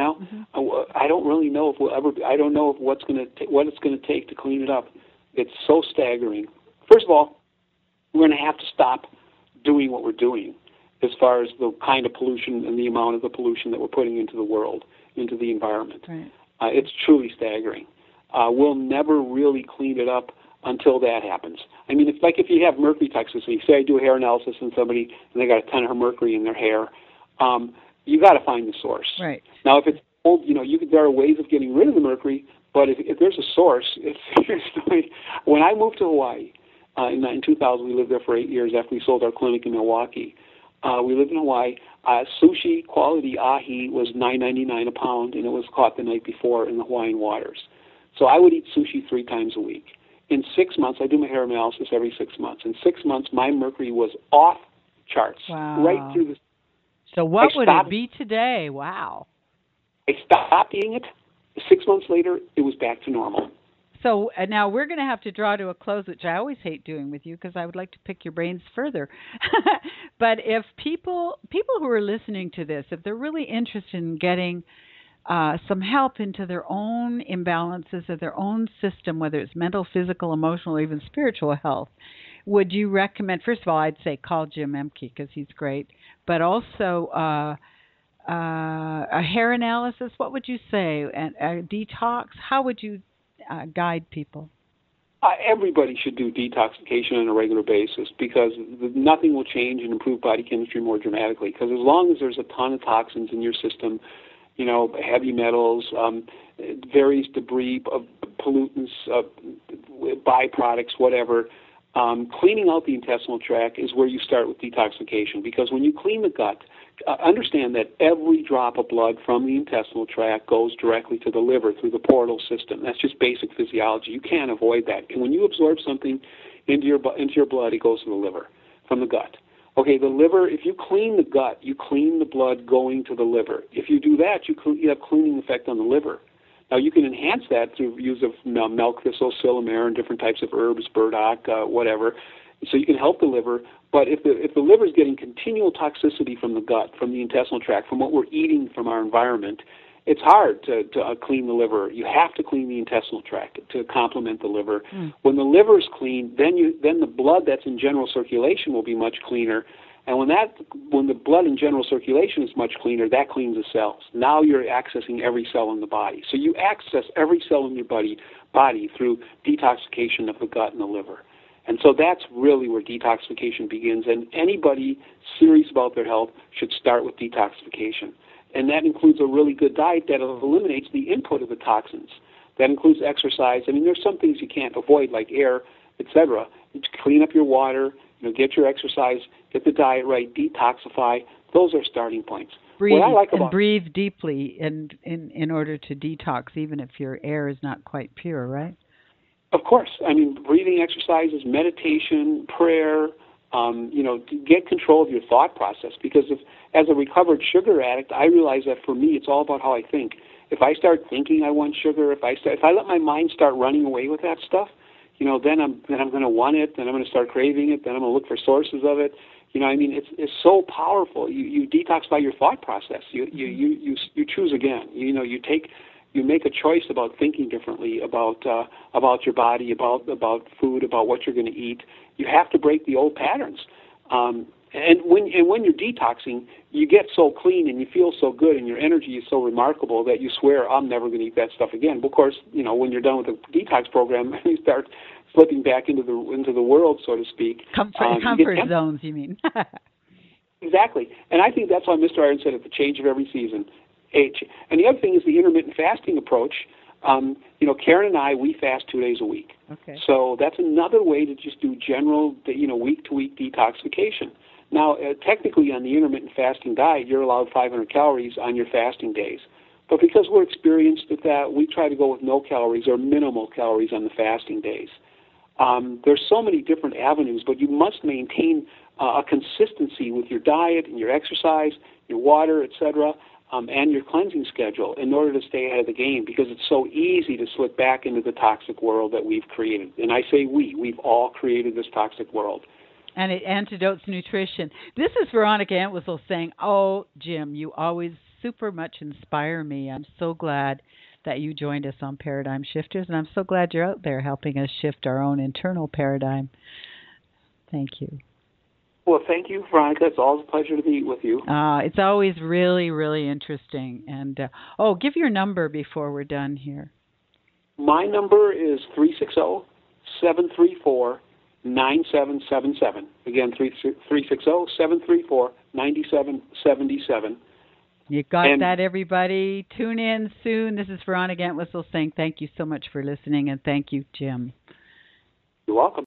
I don't really know if we'll ever. I don't know what it's going to take to clean it up. It's so staggering. First of all, we're going to have to stop doing what we're doing as far as the kind of pollution and the amount of the pollution that we're putting into the world, into the environment. Right. It's truly staggering. We'll never really clean it up until that happens. I mean, if you have mercury toxicity, say I do a hair analysis on somebody and they got a ton of mercury in their hair, you got to find the source. Right. Now, if it's old, there are ways of getting rid of the mercury, but if there's a source, when I moved to Hawaii, In 2000, we lived there for 8 years after we sold our clinic in Milwaukee. We lived in Hawaii. Sushi quality ahi was $9.99 a pound, and it was caught the night before in the Hawaiian waters. So I would eat sushi 3 times a week. In 6 months, I do my hair analysis every 6 months. In 6 months, my mercury was off charts, right through the. So what would it be today? Wow. I stopped eating it. 6 months later, it was back to normal. So now we're going to have to draw to a close, which I always hate doing with you because I would like to pick your brains further. But if people who are listening to this, if they're really interested in getting some help into their own imbalances of their own system, whether it's mental, physical, emotional, or even spiritual health, would you recommend, first of all, I'd say call Jim Emke because he's great, but also a hair analysis, what would you say? And a detox, how would you guide people? Everybody should do detoxification on a regular basis because nothing will change and improve body chemistry more dramatically. Because as long as there's a ton of toxins in your system, heavy metals, various debris, pollutants, byproducts, whatever, cleaning out the intestinal tract is where you start with detoxification. Because when you clean the gut, understand that every drop of blood from the intestinal tract goes directly to the liver through the portal system. That's just basic physiology. You can't avoid that. And when you absorb something into your blood, it goes to the liver from the gut. Okay, the liver, if you clean the gut, you clean the blood going to the liver. If you do that, you have cleaning effect on the liver. Now, you can enhance that through use of milk thistle, silymarin, and different types of herbs, burdock, whatever. So you can help the liver. But if the liver is getting continual toxicity from the gut, from the intestinal tract, from what we're eating from our environment, it's hard to clean the liver. You have to clean the intestinal tract to complement the liver. When the liver is clean, then the blood that's in general circulation will be much cleaner. And when the blood in general circulation is much cleaner, that cleans the cells. Now you're accessing every cell in the body. So you access every cell in your body through detoxification of the gut and the liver. And so that's really where detoxification begins. And anybody serious about their health should start with detoxification. And that includes a really good diet that eliminates the input of the toxins. That includes exercise. I mean, there's some things you can't avoid, like air, etc. Clean up your water, get your exercise, get the diet right, detoxify. Those are starting points. Breathe deeply in order to detox, even if your air is not quite pure, right? Of course. I mean, breathing exercises, meditation, prayer, to get control of your thought process. Because as a recovered sugar addict, I realize that for me, it's all about how I think. If I start thinking I want sugar, if I let my mind start running away with that stuff, then I'm going to want it, then I'm going to start craving it, then I'm going to look for sources of it. It's so powerful. You detoxify your thought process. You choose again. You make a choice about thinking differently about your body, about food, about what you're going to eat. You have to break the old patterns. And when you're detoxing, you get so clean and you feel so good, and your energy is so remarkable that you swear, I'm never going to eat that stuff again. But of course, when you're done with the detox program, you start slipping back into the world, so to speak. Comfort zones, you mean? Exactly. And I think that's why Mr. Iron said at the change of every season. And the other thing is the intermittent fasting approach. Karen and I, we fast 2 days a week. Okay. So that's another way to just do general, week-to-week detoxification. Now, technically on the intermittent fasting diet, you're allowed 500 calories on your fasting days. But because we're experienced at that, we try to go with no calories or minimal calories on the fasting days. There's so many different avenues, but you must maintain a consistency with your diet and your exercise, your water, etc., and your cleansing schedule in order to stay ahead of the game, because it's so easy to slip back into the toxic world that we've created. And I say we've all created this toxic world. And it antidotes nutrition. This is Veronica Entwistle saying, oh, Jim, you always super much inspire me. I'm so glad that you joined us on Paradigm Shifters, and I'm so glad you're out there helping us shift our own internal paradigm. Thank you. Well, thank you, Veronica. It's always a pleasure to be with you. It's always really, really interesting. And give your number before we're done here. My number is 360-734-9777. Again, 360-734-9777. You got that, everybody. Tune in soon. This is Veronica Entwistle saying thank you so much for listening, and thank you, Jim. You're welcome.